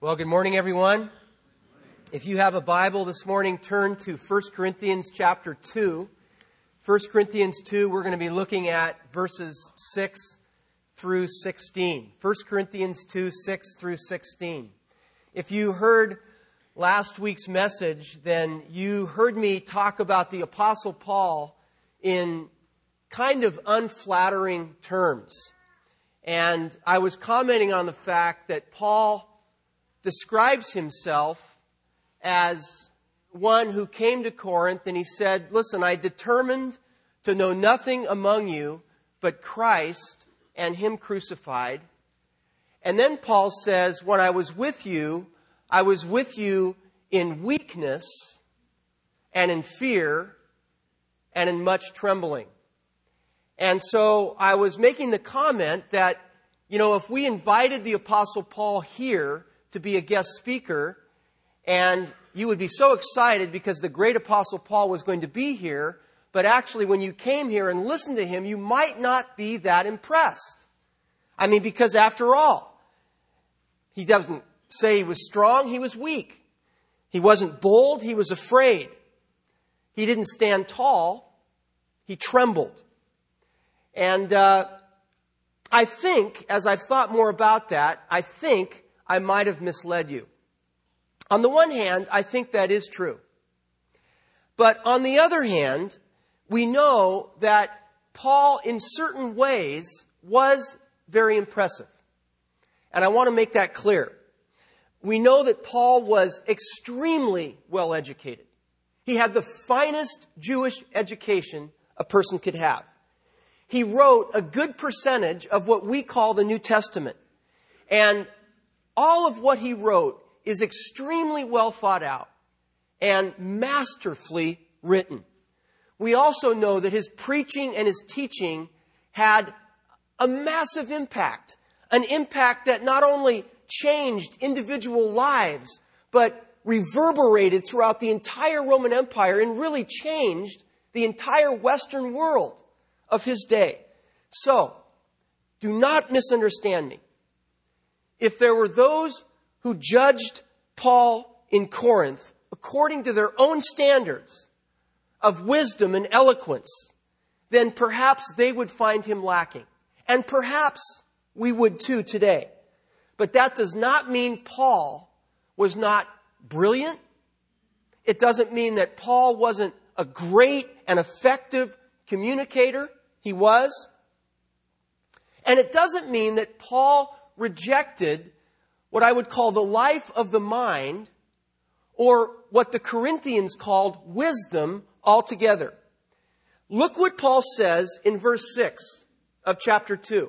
Well, good morning, everyone. If you have a Bible this morning, turn to 1 Corinthians chapter 2. 1 Corinthians 2, we're going to be looking at verses 6 through 16. 1 Corinthians 2, 6 through 16. If you heard last week's message, then you heard me talk about the Apostle Paul in kind of unflattering terms. And I was commenting on the fact that Paul describes himself as one who came to Corinth and he said, listen, I determined to know nothing among you but Christ and Him crucified. And then Paul says, when I was with you in weakness and in fear and in much trembling. And so I was making the comment that, if we invited the Apostle Paul here to be a guest speaker, and you would be so excited because the great Apostle Paul was going to be here, but actually when you came here and listened to him, you might not be that impressed. Because after all, he doesn't say he was strong, he was weak. He wasn't bold, he was afraid. He didn't stand tall, he trembled. And I think, as I've thought more about that, I might have misled you. On the one hand, I think that is true. But on the other hand, we know that Paul, in certain ways, was very impressive. And I want to make that clear. We know that Paul was extremely well educated. He had the finest Jewish education a person could have. He wrote a good percentage of what we call the New Testament. And all of what he wrote is extremely well thought out and masterfully written. We also know that his preaching and his teaching had a massive impact, an impact that not only changed individual lives, but reverberated throughout the entire Roman Empire and really changed the entire Western world of his day. So, do not misunderstand me. If there were those who judged Paul in Corinth according to their own standards of wisdom and eloquence, then perhaps they would find him lacking. And perhaps we would too today. But that does not mean Paul was not brilliant. It doesn't mean that Paul wasn't a great and effective communicator. He was. And it doesn't mean that Paul rejected what I would call the life of the mind, or what the Corinthians called wisdom altogether. Look what Paul says in verse 6 of chapter 2.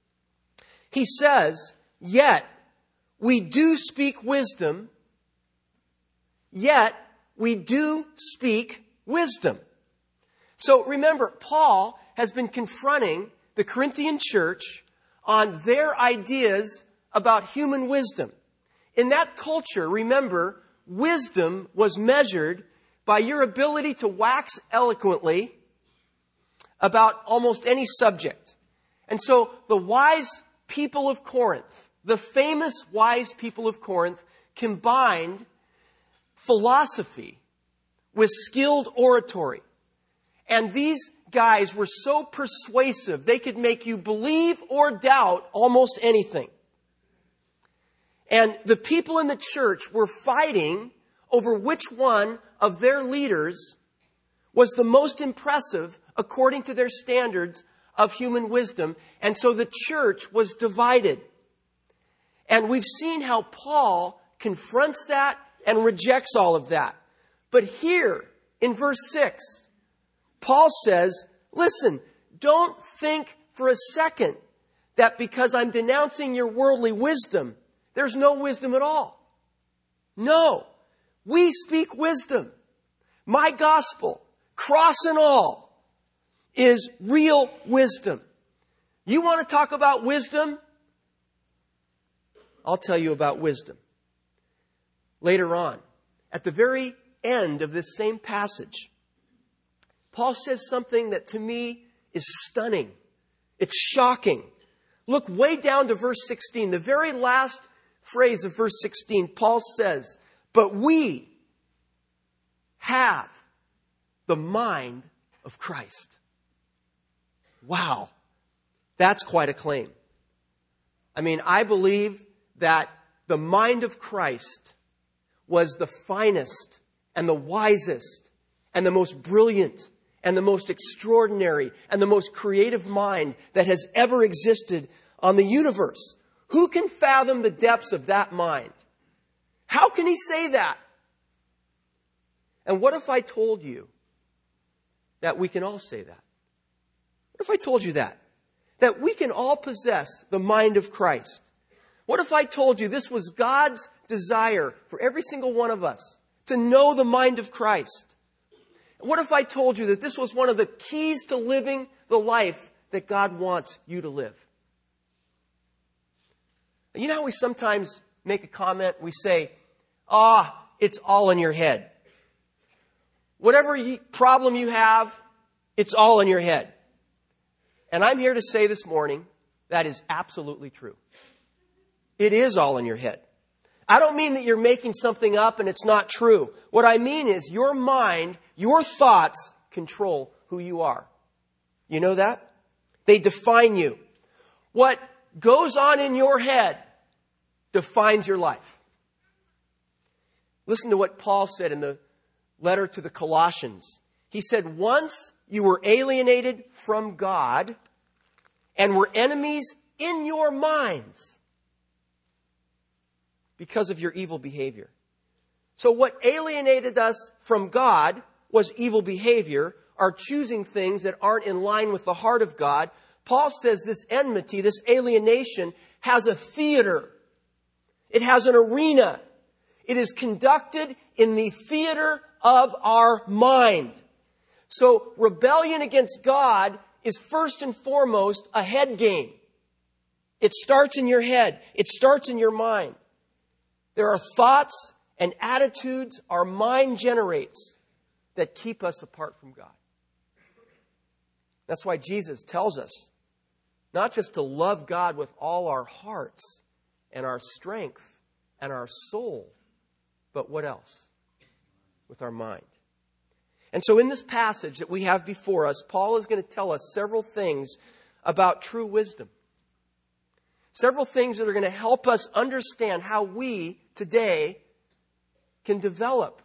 He says, yet we do speak wisdom, So remember, Paul has been confronting the Corinthian church on their ideas about human wisdom. In that culture, remember, wisdom was measured by your ability to wax eloquently about almost any subject. And so the wise people of Corinth, the famous wise people of Corinth, combined philosophy with skilled oratory. And these guys were so persuasive, they could make you believe or doubt almost anything. And the people in the church were fighting over which one of their leaders was the most impressive according to their standards of human wisdom. And so the church was divided. And we've seen how Paul confronts that and rejects all of that. But here in verse 6, Paul says, listen, don't think for a second that because I'm denouncing your worldly wisdom, there's no wisdom at all. No, we speak wisdom. My gospel, cross and all, is real wisdom. You want to talk about wisdom? I'll tell you about wisdom. Later on, at the very end of this same passage, Paul says something that to me is stunning. It's shocking. Look way down to verse 16, the very last phrase of verse 16, Paul says, but we have the mind of Christ. Wow. That's quite a claim. I mean, I believe that the mind of Christ was the finest and the wisest and the most brilliant and the most extraordinary and the most creative mind that has ever existed on the universe. Who can fathom the depths of that mind? How can he say that? And what if I told you that we can all say that? What if I told you that? That we can all possess the mind of Christ. What if I told you this was God's desire for every single one of us to know the mind of Christ? What if I told you that this was one of the keys to living the life that God wants you to live? You know how we sometimes make a comment? We say, it's all in your head. Whatever problem you have, it's all in your head. And I'm here to say this morning, that is absolutely true. It is all in your head. I don't mean that you're making something up and it's not true. What I mean is your mind, your thoughts control who you are. You know that? They define you. What goes on in your head defines your life. Listen to what Paul said in the letter to the Colossians. He said, once you were alienated from God and were enemies in your minds because of your evil behavior. So what alienated us from God was evil behavior, our choosing things that aren't in line with the heart of God. Paul says this enmity, this alienation, has a theater. It has an arena. It is conducted in the theater of our mind. So rebellion against God is first and foremost a head game. It starts in your head. It starts in your mind. There are thoughts and attitudes our mind generates that keep us apart from God. That's why Jesus tells us not just to love God with all our hearts and our strength and our soul, but what else? With our mind. And so in this passage that we have before us, Paul is going to tell us several things about true wisdom. Several things that are going to help us understand how we today can develop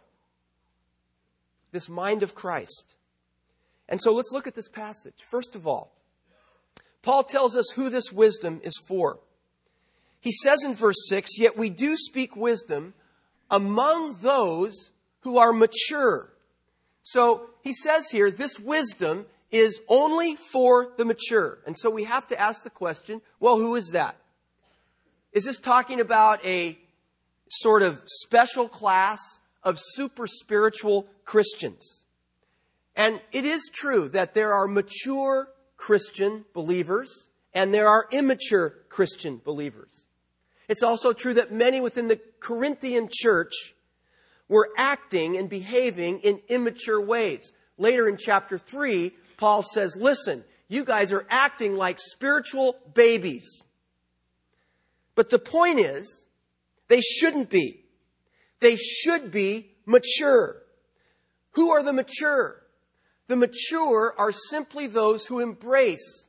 this mind of Christ. And so let's look at this passage. First of all, Paul tells us who this wisdom is for. He says in verse 6, yet we do speak wisdom among those who are mature. So he says here, this wisdom is only for the mature. And so we have to ask the question, well, who is that? Is this talking about a sort of special class of super spiritual Christians? And it is true that there are mature Christian believers and there are immature Christian believers. It's also true that many within the Corinthian church were acting and behaving in immature ways. Later in chapter 3, Paul says, listen, you guys are acting like spiritual babies. But the point is, they shouldn't be. They should be mature. Who are the mature? The mature are simply those who embrace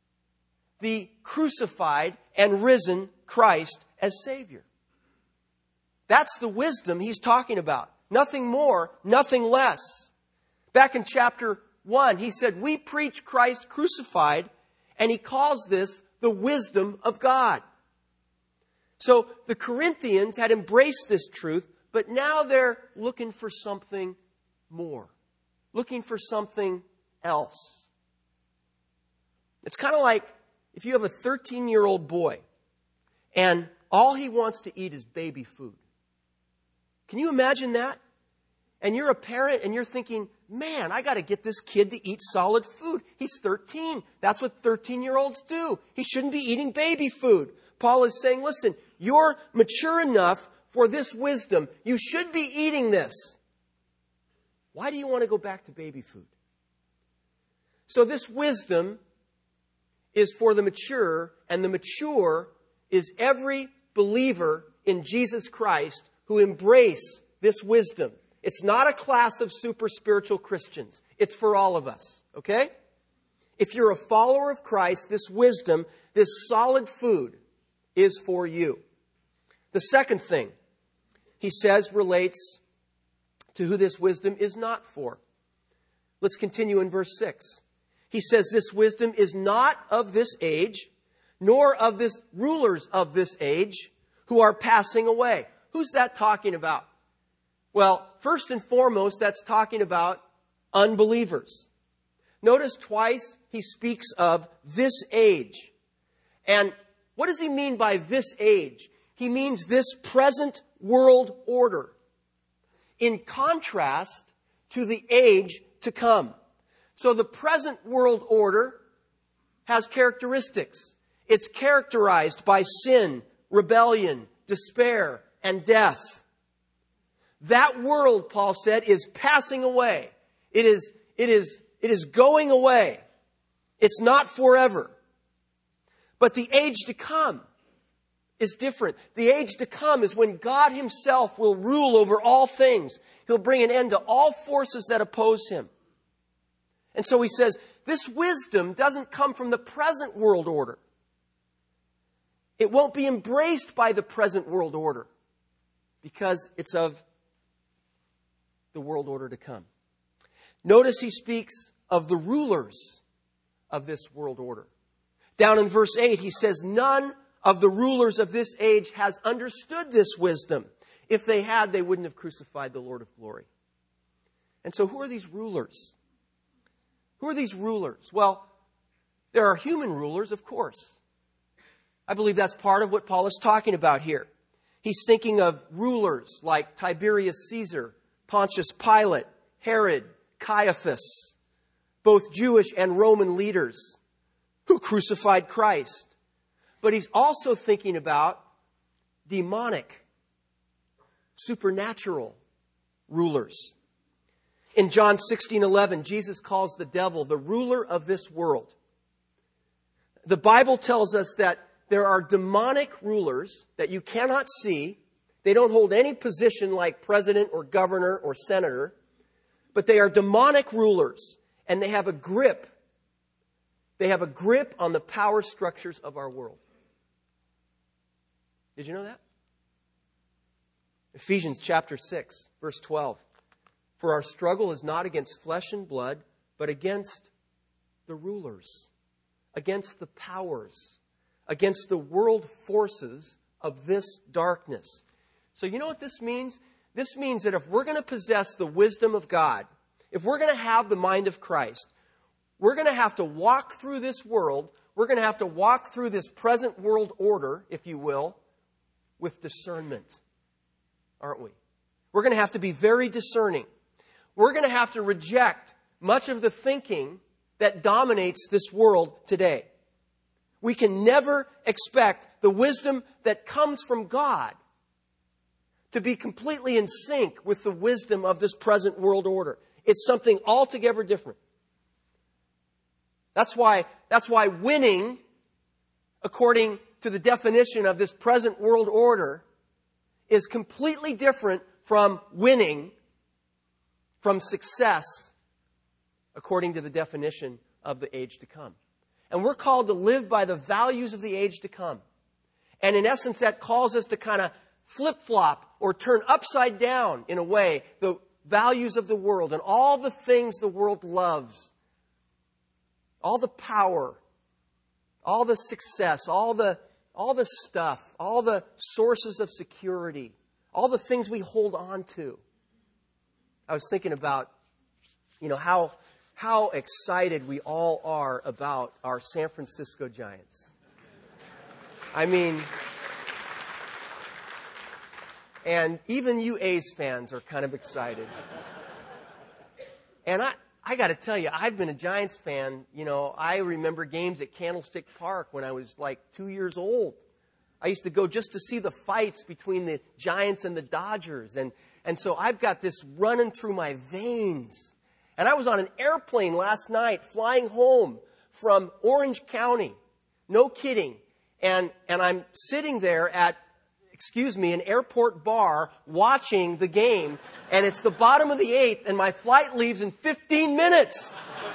the crucified and risen Christ as Savior. That's the wisdom he's talking about. Nothing more, nothing less. Back in chapter 1, he said, we preach Christ crucified, and he calls this the wisdom of God. So the Corinthians had embraced this truth, but now they're looking for something more. Looking for something else. It's kind of like if you have a 13-year-old boy and all he wants to eat is baby food. Can you imagine that? And you're a parent and you're thinking, man, I got to get this kid to eat solid food. He's 13. That's what 13-year-olds do. He shouldn't be eating baby food. Paul is saying, listen, you're mature enough for this wisdom. You should be eating this. Why do you want to go back to baby food? So this wisdom is for the mature, and the mature is every believer in Jesus Christ who embrace this wisdom. It's not a class of super spiritual Christians. It's for all of us, okay? If you're a follower of Christ, this wisdom, this solid food is for you. The second thing he says relates to who this wisdom is not for. Let's continue in verse 6. He says, this wisdom is not of this age, nor of the rulers of this age who are passing away. Who's that talking about? Well, first and foremost, that's talking about unbelievers. Notice twice he speaks of this age. And what does he mean by this age? He means this present world order, in contrast to the age to come. So the present world order has characteristics. It's characterized by sin, rebellion, despair, and death. That world, Paul said, is passing away. It is going away. It's not forever. But the age to come is different. The age to come is when God himself will rule over all things. He'll bring an end to all forces that oppose him. And so he says, this wisdom doesn't come from the present world order. It won't be embraced by the present world order because it's of the world order to come. Notice he speaks of the rulers of this world order. Down in verse 8, he says, none of the rulers of this age has understood this wisdom. If they had, they wouldn't have crucified the Lord of glory. And so who are these rulers? Who are these rulers? Well, there are human rulers, of course. I believe that's part of what Paul is talking about here. He's thinking of rulers like Tiberius Caesar, Pontius Pilate, Herod, Caiaphas, both Jewish and Roman leaders who crucified Christ. But he's also thinking about demonic, supernatural rulers. In John 16:11, Jesus calls the devil the ruler of this world. The Bible tells us that there are demonic rulers that you cannot see. They don't hold any position like president or governor or senator, but they are demonic rulers, and they have a grip. They have a grip on the power structures of our world. Did you know that? Ephesians chapter 6, verse 12. For our struggle is not against flesh and blood, but against the rulers, against the powers, against the world forces of this darkness. So you know what this means? This means that if we're going to possess the wisdom of God, if we're going to have the mind of Christ, we're going to have to walk through this world, we're going to have to walk through this present world order, if you will, with discernment, aren't we? We're going to have to be very discerning. We're going to have to reject much of the thinking that dominates this world today. We can never expect the wisdom that comes from God to be completely in sync with the wisdom of this present world order. It's something altogether different. That's why winning, according to the definition of this present world order, is completely different from winning, from success, according to the definition of the age to come. And we're called to live by the values of the age to come. And in essence, that calls us to kind of flip-flop or turn upside down, in a way, the values of the world and all the things the world loves. All the power, all the success, all the stuff, all the sources of security, all the things we hold on to. I was thinking about, how excited we all are about our San Francisco Giants. I mean, and even you A's fans are kind of excited. And I got to tell you, I've been a Giants fan. I remember games at Candlestick Park when I was like 2 years old. I used to go just to see the fights between the Giants and the Dodgers. And so I've got this running through my veins. And I was on an airplane last night flying home from Orange County. No kidding. And I'm sitting there at an airport bar watching the game, and it's the bottom of the 8th, and my flight leaves in 15 minutes.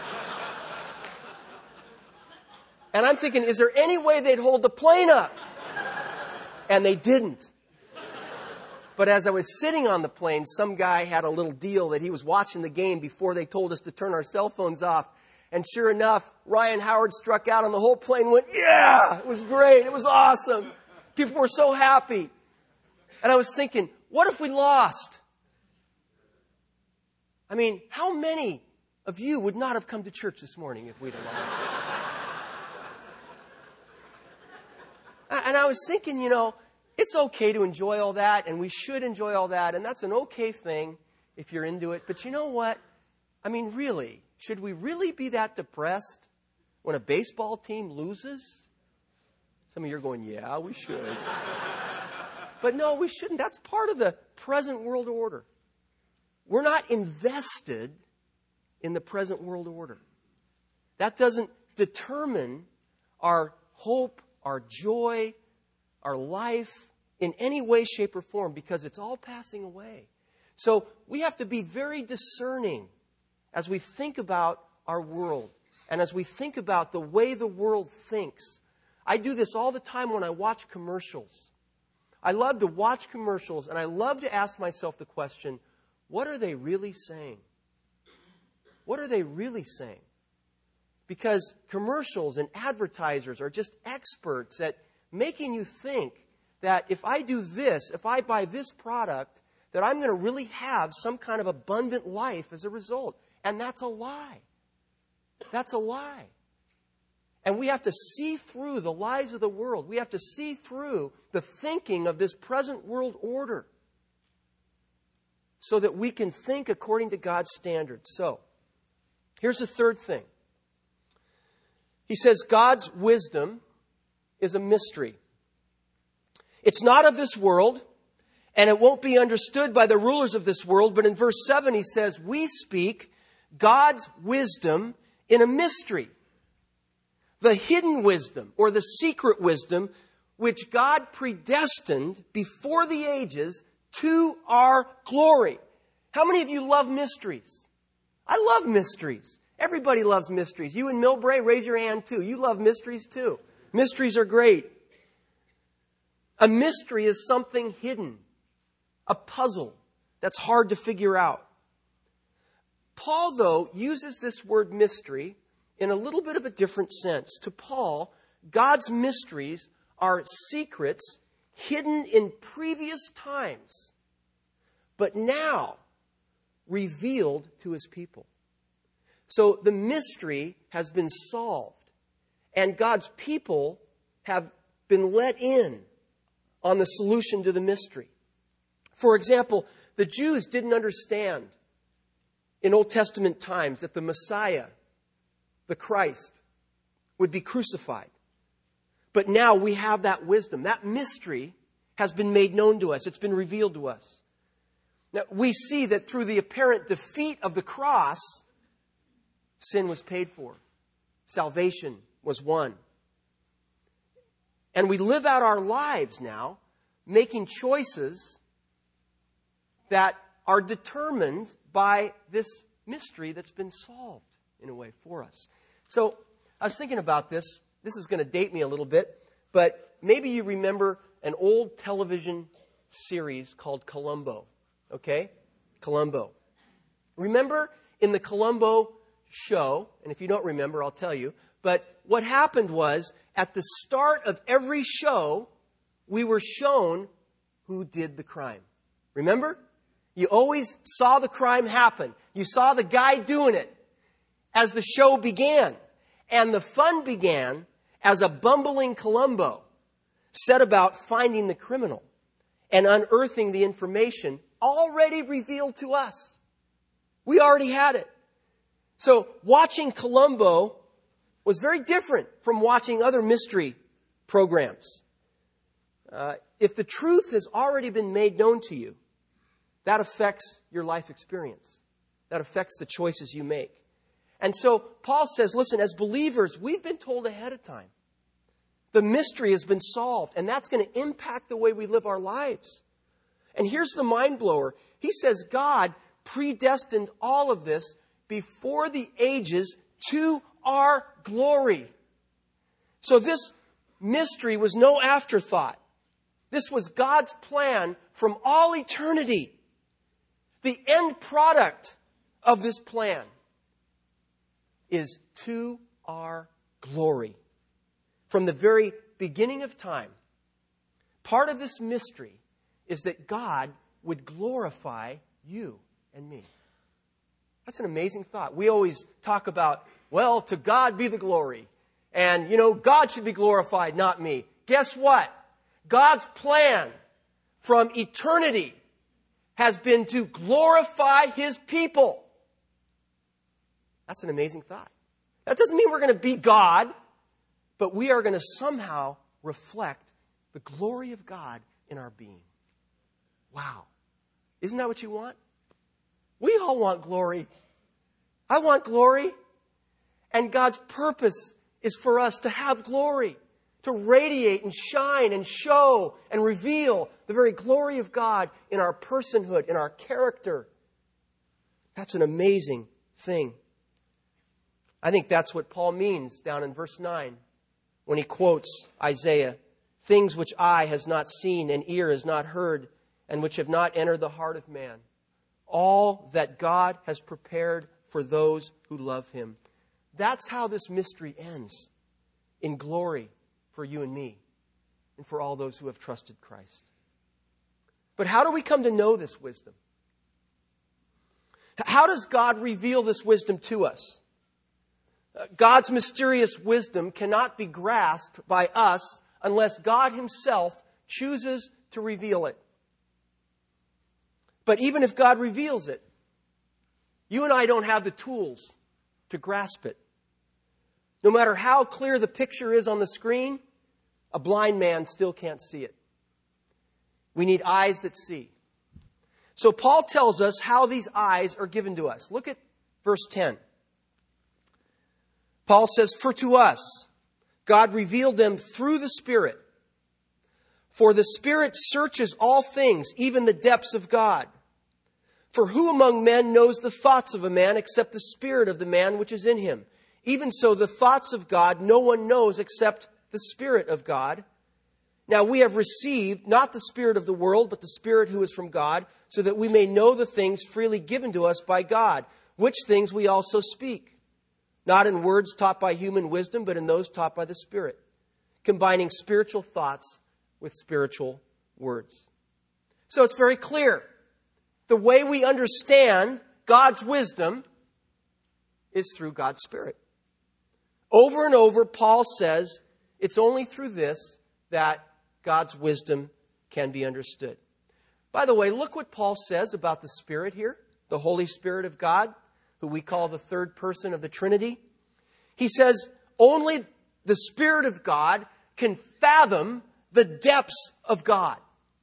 And I'm thinking, is there any way they'd hold the plane up? And they didn't. But as I was sitting on the plane, some guy had a little deal that he was watching the game before they told us to turn our cell phones off. And sure enough, Ryan Howard struck out and the whole plane went, yeah! It was great. It was awesome. People were so happy. And I was thinking, what if we lost? I mean, how many of you would not have come to church this morning if we'd have lost? And I was thinking, it's okay to enjoy all that, and we should enjoy all that, and that's an okay thing if you're into it. But you know what? I mean, really, should we really be that depressed when a baseball team loses? Some of you are going, yeah, we should. But no, we shouldn't. That's part of the present world order. We're not invested in the present world order. That doesn't determine our hope, our joy, our life in any way, shape, or form, because it's all passing away. So we have to be very discerning as we think about our world and as we think about the way the world thinks. I do this all the time when I watch commercials. I love to watch commercials, and I love to ask myself the question, what are they really saying? What are they really saying? Because commercials and advertisers are just experts at making you think that if I do this, if I buy this product, that I'm going to really have some kind of abundant life as a result. And that's a lie. That's a lie. And we have to see through the lies of the world. We have to see through the thinking of this present world order so that we can think according to God's standards. So, here's the third thing. He says God's wisdom is a mystery. It's not of this world, and it won't be understood by the rulers of this world. But in verse 7, he says, we speak God's wisdom in a mystery. The hidden wisdom, or the secret wisdom, which God predestined before the ages to our glory. How many of you love mysteries? I love mysteries. Everybody loves mysteries. You in Millbrae, raise your hand too. You love mysteries too. Mysteries are great. A mystery is something hidden, a puzzle that's hard to figure out. Paul, though, uses this word mystery in a little bit of a different sense. To Paul, God's mysteries are secrets hidden in previous times, but now revealed to his people. So the mystery has been solved, and God's people have been let in on the solution to the mystery. For example, the Jews didn't understand in Old Testament times that the Messiah, the Christ, would be crucified. But now we have that wisdom. That mystery has been made known to us. It's been revealed to us. Now, we see that through the apparent defeat of the cross, sin was paid for. Salvation was won. And we live out our lives now making choices that are determined by this mystery that's been solved in a way for us. So I was thinking about this. This is going to date me a little bit, but maybe you remember an old television series called Columbo. Okay? Columbo. Remember in the Columbo show, and if you don't remember, I'll tell you, but what happened was at the start of every show, we were shown who did the crime. Remember? You always saw the crime happen. You saw the guy doing it as the show began. And the fun began as a bumbling Columbo set about finding the criminal and unearthing the information already revealed to us. We already had it. So watching Columbo was very different from watching other mystery programs. If the truth has already been made known to you, that affects your life experience. That affects the choices you make. And so Paul says, listen, as believers, we've been told ahead of time The mystery has been solved, and that's going to impact the way we live our lives. And here's the mind blower. He says God predestined all of this before the ages to our glory. So this mystery was no afterthought. This was God's plan from all eternity. The end product of this plan is to our glory. From the very beginning of time, part of this mystery is that God would glorify you and me. That's an amazing thought. We always talk about, well, to God be the glory. And, God should be glorified, not me. Guess what? God's plan from eternity has been to glorify His people. That's an amazing thought. That doesn't mean we're going to be God, but we are going to somehow reflect the glory of God in our being. Wow. Isn't that what you want? We all want glory. I want glory. And God's purpose is for us to have glory, to radiate and shine and show and reveal the very glory of God in our personhood, in our character. That's an amazing thing. I think that's what Paul means down in verse 9 when he quotes Isaiah. Things which eye has not seen and ear has not heard and which have not entered the heart of man. All that God has prepared for those who love Him. That's how this mystery ends, in glory for you and me and for all those who have trusted Christ. But how do we come to know this wisdom? How does God reveal this wisdom to us? God's mysterious wisdom cannot be grasped by us unless God Himself chooses to reveal it. But even if God reveals it, you and I don't have the tools to grasp it. No matter how clear the picture is on the screen, a blind man still can't see it. We need eyes that see. So Paul tells us how these eyes are given to us. Look at verse 10. Paul says, "For to us, God revealed them through the Spirit. For the Spirit searches all things, even the depths of God. For who among men knows the thoughts of a man except the spirit of the man which is in him? Even so, the thoughts of God no one knows except the Spirit of God. Now we have received not the spirit of the world, but the Spirit who is from God, so that we may know the things freely given to us by God, which things we also speak. Not in words taught by human wisdom, but in those taught by the Spirit, combining spiritual thoughts with spiritual words." So it's very clear. The way we understand God's wisdom is through God's Spirit. Over and over, Paul says it's only through this that God's wisdom can be understood. By the way, look what Paul says about the Spirit here, the Holy Spirit of God, who we call the third person of the Trinity. He says only the Spirit of God can fathom the depths of God.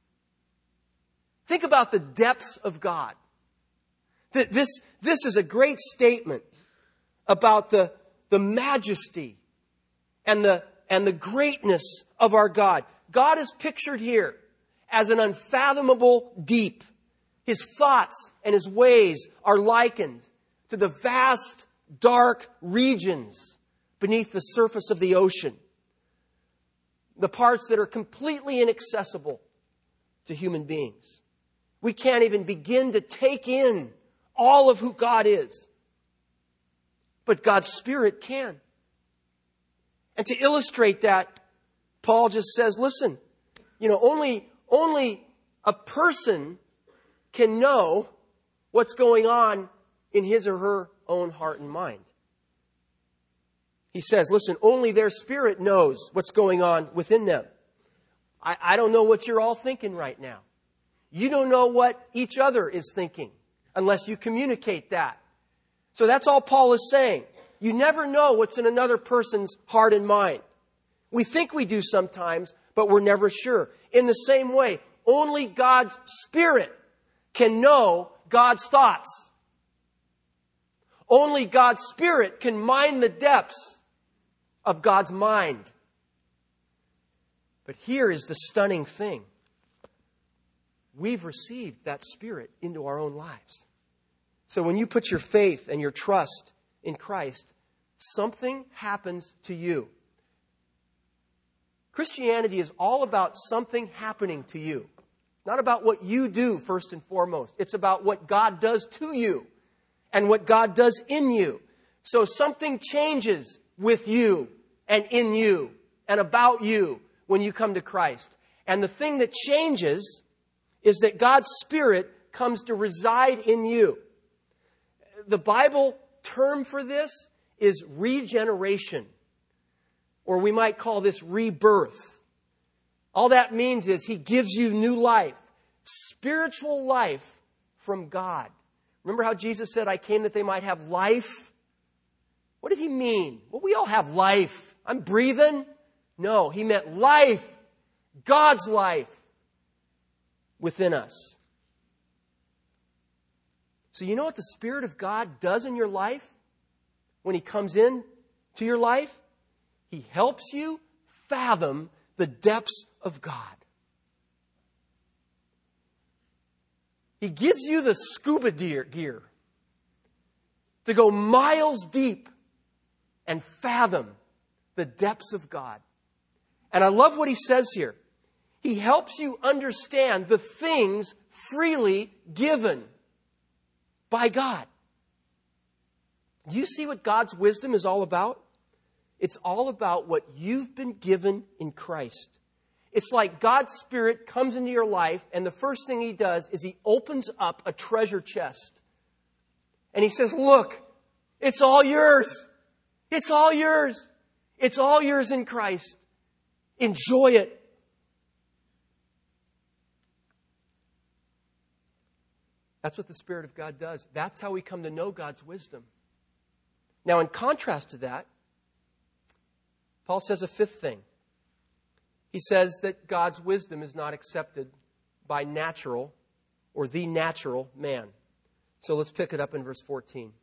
Think about the depths of God. This is a great statement about the majesty and the greatness of our God. God is pictured here as an unfathomable deep. His thoughts and His ways are likened to the vast, dark regions beneath the surface of the ocean. The parts that are completely inaccessible to human beings. We can't even begin to take in all of who God is. But God's Spirit can. And to illustrate that, Paul just says, listen, only a person can know what's going on in his or her own heart and mind. He says, listen, only their spirit knows what's going on within them. I don't know what you're all thinking right now. You don't know what each other is thinking unless you communicate that. So that's all Paul is saying. You never know what's in another person's heart and mind. We think we do sometimes, but we're never sure. In the same way, only God's Spirit can know God's thoughts. Only God's Spirit can mine the depths of God's mind. But here is the stunning thing. We've received that Spirit into our own lives. So when you put your faith and your trust in Christ, something happens to you. Christianity is all about something happening to you. Not about what you do first and foremost. It's about what God does to you and what God does in you. So something changes with you and in you and about you when you come to Christ. And the thing that changes is that God's Spirit comes to reside in you. The Bible term for this is regeneration, or we might call this rebirth. All that means is He gives you new life, spiritual life from God. Remember how Jesus said, I came that they might have life? What did He mean? Well, we all have life. I'm breathing. No, He meant life, God's life within us. So you know what the Spirit of God does in your life when He comes in to your life? He helps you fathom the depths of God. He gives you the scuba gear to go miles deep and fathom the depths of God. And I love what He says here. He helps you understand the things freely given by God. Do you see what God's wisdom is all about? It's all about what you've been given in Christ. It's like God's Spirit comes into your life, and the first thing He does is He opens up a treasure chest. And He says, look, it's all yours. It's all yours. It's all yours in Christ. Enjoy it. That's what the Spirit of God does. That's how we come to know God's wisdom. Now, in contrast to that, Paul says a fifth thing. He says that God's wisdom is not accepted by natural or the natural man. So let's pick it up in verse 14.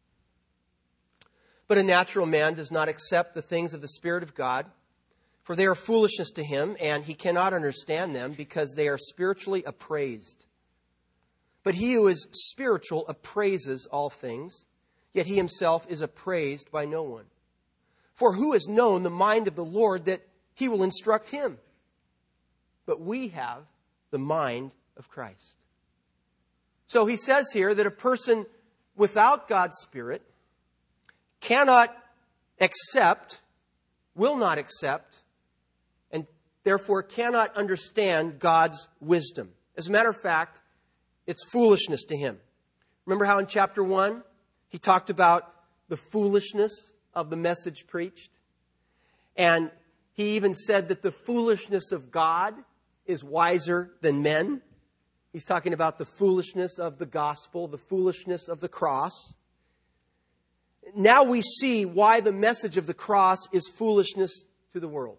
But a natural man does not accept the things of the Spirit of God, for they are foolishness to him, and he cannot understand them because they are spiritually appraised. But he who is spiritual appraises all things, yet he himself is appraised by no one. For who has known the mind of the Lord that He will instruct him? But we have the mind of Christ. So he says here that a person without God's Spirit cannot accept, will not accept, and therefore cannot understand God's wisdom. As a matter of fact, it's foolishness to him. Remember how in chapter 1 he talked about the foolishness of the message preached? And he even said that the foolishness of God is wiser than men. He's talking about the foolishness of the gospel, the foolishness of the cross. Now we see why the message of the cross is foolishness to the world.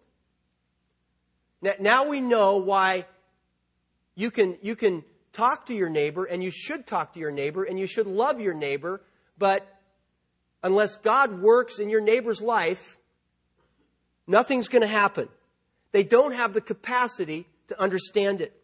Now we know why you can talk to your neighbor, and you should talk to your neighbor, and you should love your neighbor, but unless God works in your neighbor's life, nothing's going to happen. They don't have the capacity to understand it.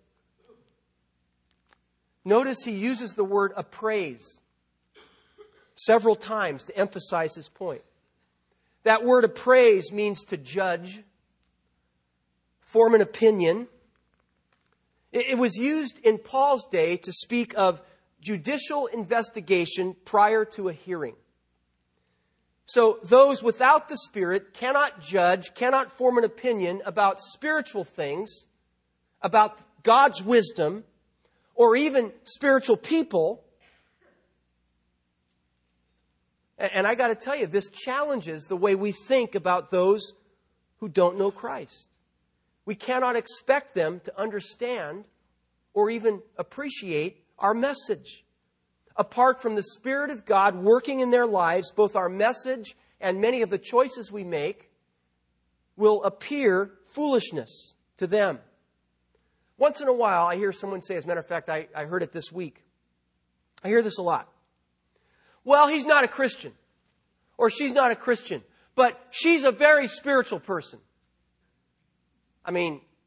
Notice he uses the word appraise several times to emphasize his point. That word appraise means to judge, form an opinion. It was used in Paul's day to speak of judicial investigation prior to a hearing. So those without the Spirit cannot judge, cannot form an opinion about spiritual things, about God's wisdom, or even spiritual people. And I got to tell you, this challenges the way we think about those who don't know Christ. We cannot expect them to understand or even appreciate our message. Apart from the Spirit of God working in their lives, both our message and many of the choices we make will appear foolishness to them. Once in a while, I hear someone say, as a matter of fact, I heard it this week. I hear this a lot. Well, he's not a Christian, or she's not a Christian, but she's a very spiritual person. I mean,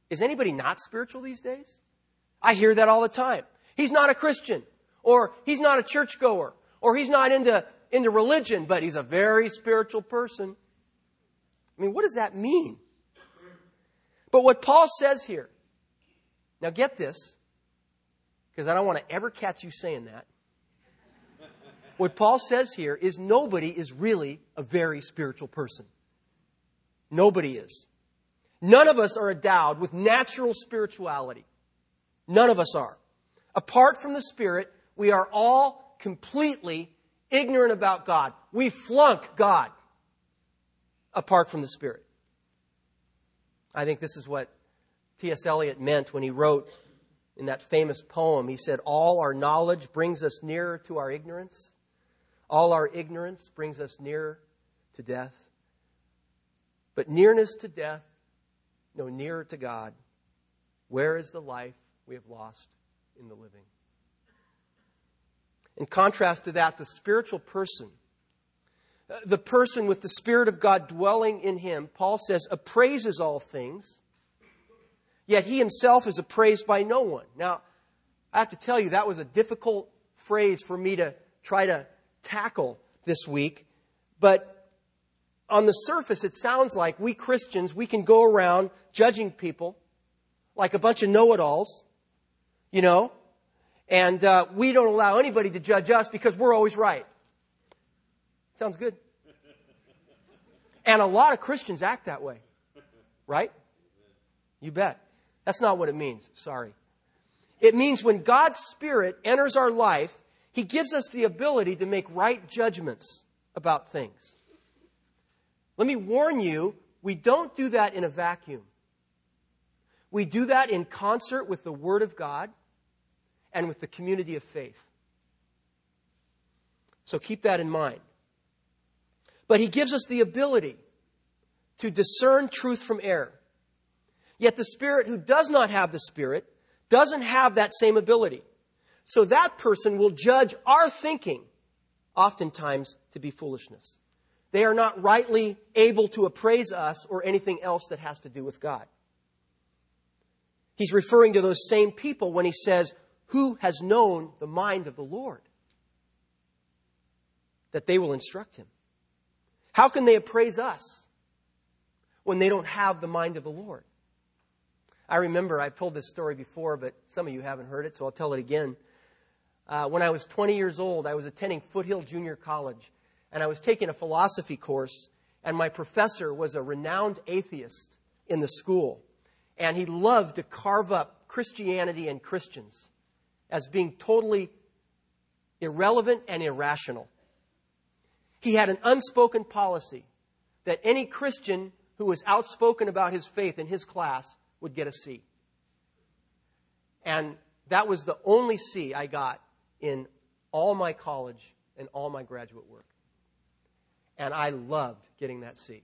Is anybody not spiritual these days? I hear that all the time. He's not a Christian, or he's not a churchgoer, or he's not into religion, but he's a very spiritual person. I mean, what does that mean? But what Paul says here, now get this, because I don't want to ever catch you saying that. What Paul says here is nobody is really a very spiritual person. Nobody is. None of us are endowed with natural spirituality. None of us are. Apart from the Spirit, we are all completely ignorant about God. We flunk God apart from the Spirit. I think this is what T.S. Eliot meant when he wrote in that famous poem. He said, all our knowledge brings us nearer to our ignorance. All our ignorance brings us nearer to death. But nearness to death, no nearer to God. Where is the life we have lost in the living? In contrast to that, the spiritual person, the person with the Spirit of God dwelling in him, Paul says, appraises all things, yet he himself is appraised by no one. Now, I have to tell you, that was a difficult phrase for me to try to tackle this week. But on the surface, it sounds like we Christians, we can go around judging people like a bunch of know-it-alls, you know, and we don't allow anybody to judge us because we're always right. Sounds good. And a lot of Christians act that way, right? You bet. That's not what it means. Sorry. It means when God's Spirit enters our life, He gives us the ability to make right judgments about things. Let me warn you, we don't do that in a vacuum. We do that in concert with the Word of God and with the community of faith. So keep that in mind. But He gives us the ability to discern truth from error. Yet the Spirit who does not have the Spirit doesn't have that same ability. So that person will judge our thinking, oftentimes, to be foolishness. They are not rightly able to appraise us or anything else that has to do with God. He's referring to those same people when he says, who has known the mind of the Lord? That they will instruct him. How can they appraise us when they don't have the mind of the Lord? I remember, I've told this story before, but some of you haven't heard it, so I'll tell it again. When I was 20 years old, I was attending Foothill Junior College. And I was taking a philosophy course, and my professor was a renowned atheist in the school. And he loved to carve up Christianity and Christians as being totally irrelevant and irrational. He had an unspoken policy that any Christian who was outspoken about his faith in his class would get a C. And that was the only C I got in all my college and all my graduate work. And I loved getting that C.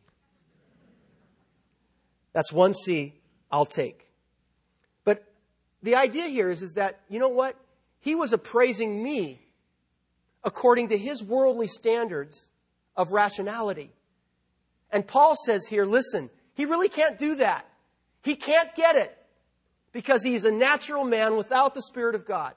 That's one C I'll take. But the idea here is that, you know what? He was appraising me according to his worldly standards of rationality. And Paul says here, listen, he really can't do that. He can't get it because he's a natural man without the Spirit of God.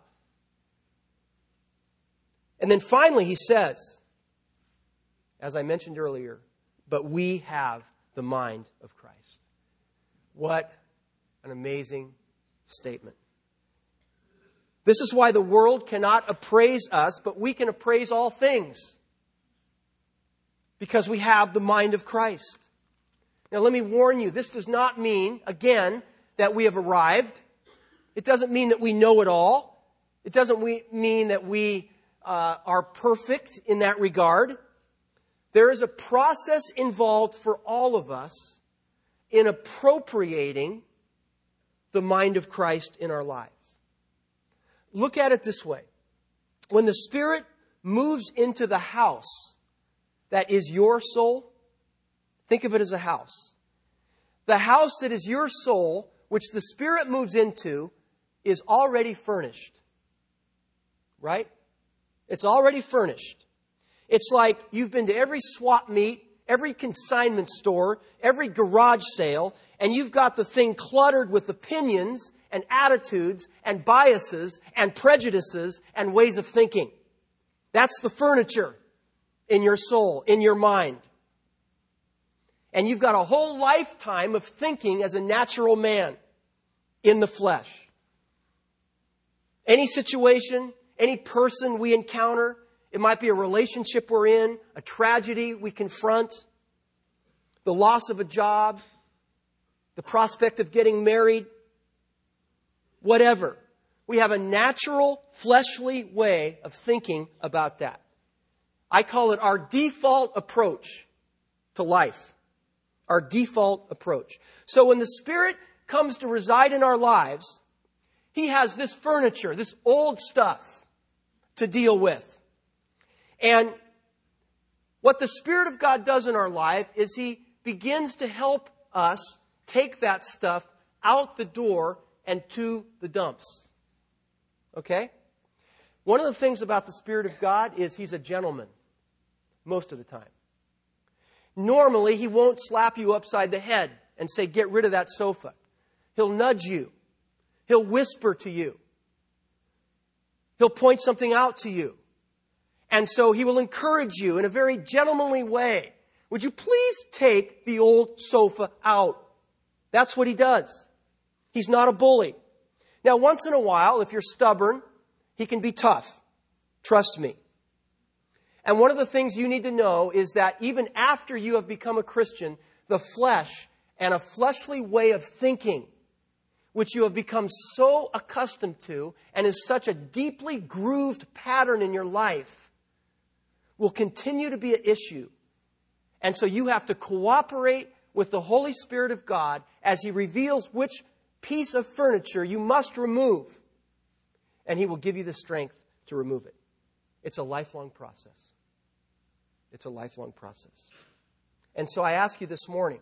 And then finally he says, as I mentioned earlier, but we have the mind of Christ. What an amazing statement. This is why the world cannot appraise us, but we can appraise all things. Because we have the mind of Christ. Now let me warn you, this does not mean, again, that we have arrived. It doesn't mean that we know it all. It doesn't mean that we are perfect in that regard. There is a process involved for all of us in appropriating the mind of Christ in our lives. Look at it this way. When the Spirit moves into the house that is your soul, think of it as a house. The house that is your soul, which the Spirit moves into, is already furnished. Right? It's already furnished. It's like you've been to every swap meet every consignment store, every garage sale, and you've got the thing cluttered with opinions and attitudes and biases and prejudices and ways of thinking. That's the furniture in your soul, in your mind. And you've got a whole lifetime of thinking as a natural man in the flesh. Any situation, any person we encounter, it might be a relationship we're in, a tragedy we confront, the loss of a job, the prospect of getting married, whatever. We have a natural, fleshly way of thinking about that. I call it our default approach to life. Our default approach. So when the Spirit comes to reside in our lives, He has this furniture, this old stuff to deal with. And what the Spirit of God does in our life is He begins to help us take that stuff out the door and to the dumps. Okay? One of the things about the Spirit of God is He's a gentleman most of the time. Normally, He won't slap you upside the head and say, get rid of that sofa. He'll nudge you. He'll whisper to you. He'll point something out to you. And so He will encourage you in a very gentlemanly way. Would you please take the old sofa out? That's what He does. He's not a bully. Now, once in a while, if you're stubborn, He can be tough. Trust me. And one of the things you need to know is that even after you have become a Christian, the flesh and a fleshly way of thinking, which you have become so accustomed to and is such a deeply grooved pattern in your life, will continue to be an issue. And so you have to cooperate with the Holy Spirit of God as He reveals which piece of furniture you must remove. And He will give you the strength to remove it. It's a lifelong process. It's a lifelong process. And so I ask you this morning,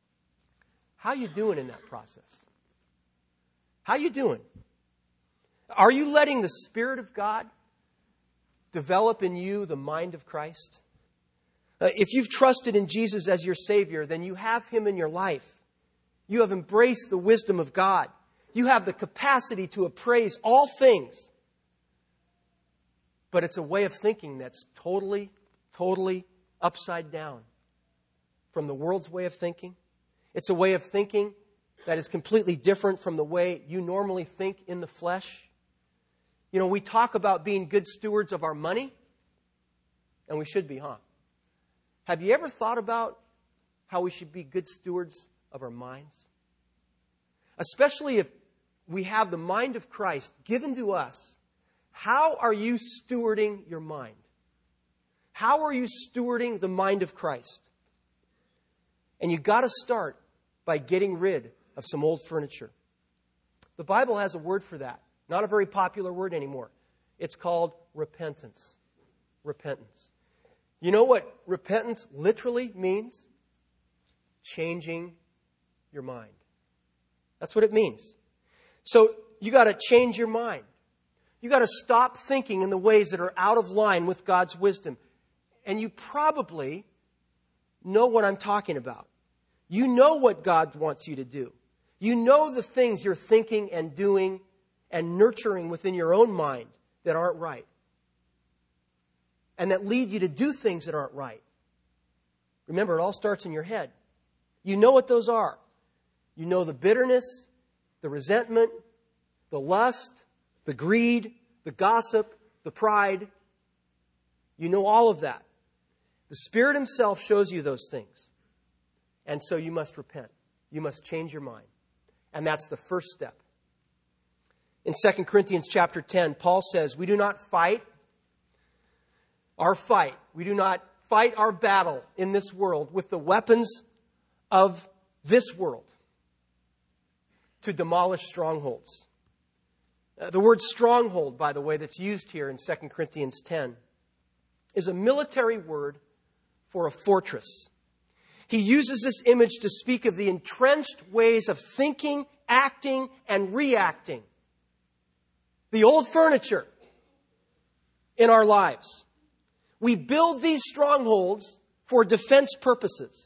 how you doing in that process? How you doing? Are you letting the Spirit of God develop in you the mind of Christ? If you've trusted in Jesus as your Savior, then you have Him in your life. You have embraced the wisdom of God. You have the capacity to appraise all things. But it's a way of thinking that's totally upside down from the world's way of thinking. It's a way of thinking that is completely different from the way you normally think in the flesh. You know, we talk about being good stewards of our money, and we should be, huh? Have you ever thought about how we should be good stewards of our minds? Especially if we have the mind of Christ given to us. How are you stewarding your mind? How are you stewarding the mind of Christ? And you've got to start by getting rid of some old furniture. The Bible has a word for that. Not a very popular word anymore. It's called repentance. Repentance. You know what repentance literally means? Changing your mind. That's what it means. So you got to change your mind. You got to stop thinking in the ways that are out of line with God's wisdom. And you probably know what I'm talking about. You know what God wants you to do. You know the things you're thinking and doing and nurturing within your own mind that aren't right. And that lead you to do things that aren't right. Remember, it all starts in your head. You know what those are. You know the bitterness, the resentment, the lust, the greed, the gossip, the pride. You know all of that. The Spirit Himself shows you those things. And so you must repent. You must change your mind. And that's the first step. In 2 Corinthians chapter 10, Paul says, we do not fight our fight. We do not fight our battle in this world with the weapons of this world to demolish strongholds. The word stronghold, by the way, that's used here in 2 Corinthians 10 is a military word for a fortress. He uses this image to speak of the entrenched ways of thinking, acting, and reacting. The old furniture in our lives. We build these strongholds for defense purposes.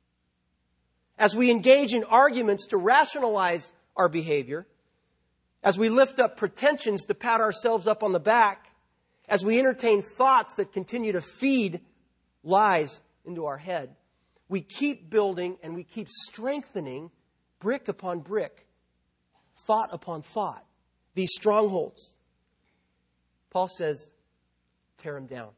As we engage in arguments to rationalize our behavior, as we lift up pretensions to pat ourselves up on the back, as we entertain thoughts that continue to feed lies into our head, we keep building and we keep strengthening brick upon brick, thought upon thought, these strongholds. Paul says, tear them down.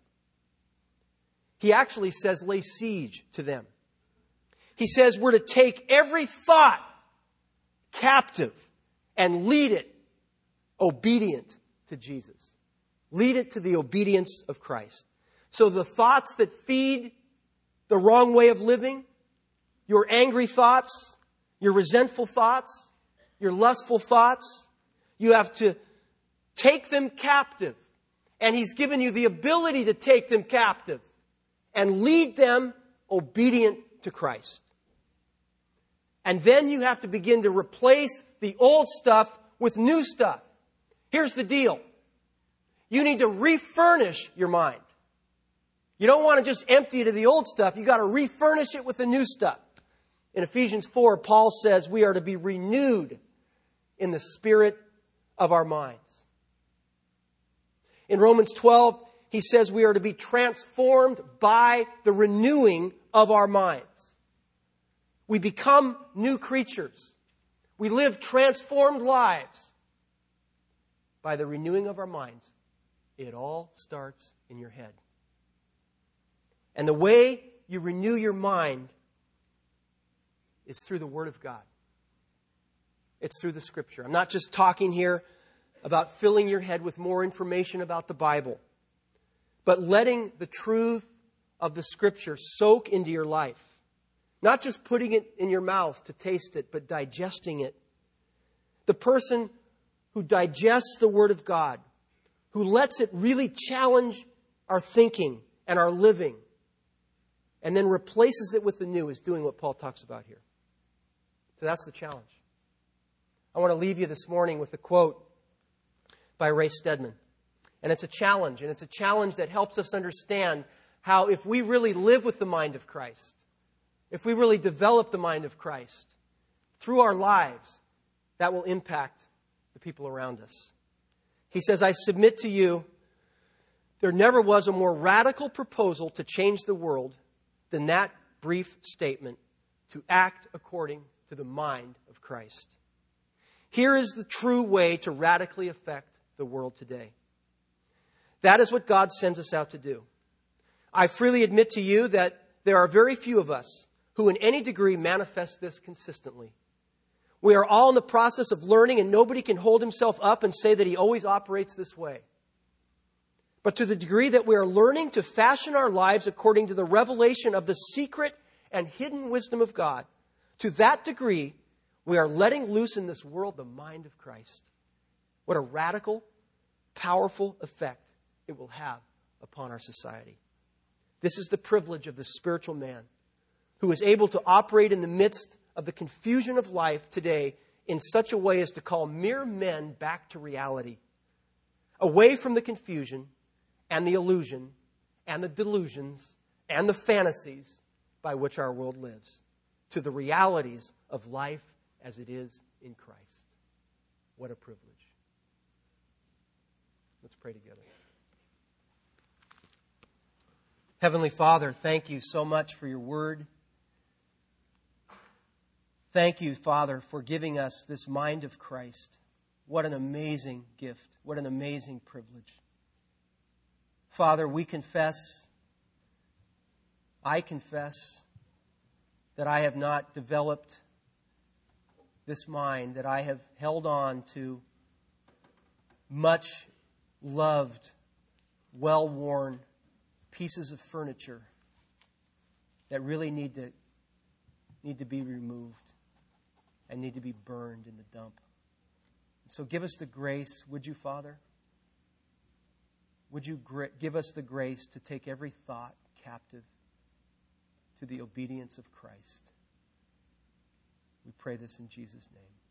He actually says, lay siege to them. He says we're to take every thought captive and lead it obedient to Jesus. Lead it to the obedience of Christ. So the thoughts that feed the wrong way of living, your angry thoughts, your resentful thoughts, your lustful thoughts, you have to take them captive. And He's given you the ability to take them captive and lead them obedient to Christ. And then you have to begin to replace the old stuff with new stuff. Here's the deal. You need to refurnish your mind. You don't want to just empty it of the old stuff. You've got to refurnish it with the new stuff. In Ephesians 4, Paul says we are to be renewed in the spirit of our minds. In Romans 12, he says we are to be transformed by the renewing of our minds. We become new creatures. We live transformed lives by the renewing of our minds. It all starts in your head. And the way you renew your mind is through the Word of God. It's through the Scripture. I'm not just talking here about filling your head with more information about the Bible, but letting the truth of the Scripture soak into your life. Not just putting it in your mouth to taste it, but digesting it. The person who digests the Word of God, who lets it really challenge our thinking and our living, and then replaces it with the new, is doing what Paul talks about here. So that's the challenge. I want to leave you this morning with a quote by Ray Stedman. And it's a challenge. And it's a challenge that helps us understand how if we really live with the mind of Christ, if we really develop the mind of Christ through our lives, that will impact the people around us. He says, I submit to you, there never was a more radical proposal to change the world than that brief statement, to act according to the mind of Christ. Here is the true way to radically affect the world today. That is what God sends us out to do. I freely admit to you that there are very few of us who in any degree manifest this consistently. We are all in the process of learning, and nobody can hold himself up and say that he always operates this way. But to the degree that we are learning to fashion our lives according to the revelation of the secret and hidden wisdom of God, to that degree, we are letting loose in this world the mind of Christ. What a radical, powerful effect it will have upon our society. This is the privilege of the spiritual man who is able to operate in the midst of the confusion of life today in such a way as to call mere men back to reality, away from the confusion and the illusion and the delusions and the fantasies by which our world lives, to the realities of life as it is in Christ. What a privilege. Let's pray together. Heavenly Father, thank you so much for your word. Thank you, Father, for giving us this mind of Christ. What an amazing gift. What an amazing privilege. Father, we confess, I confess, that I have not developed this mind, that I have held on to much loved, well-worn pieces of furniture that really need to be removed and need to be burned in the dump. So give us the grace, would you, Father? Would you give us the grace to take every thought captive to the obedience of Christ? We pray this in Jesus' name.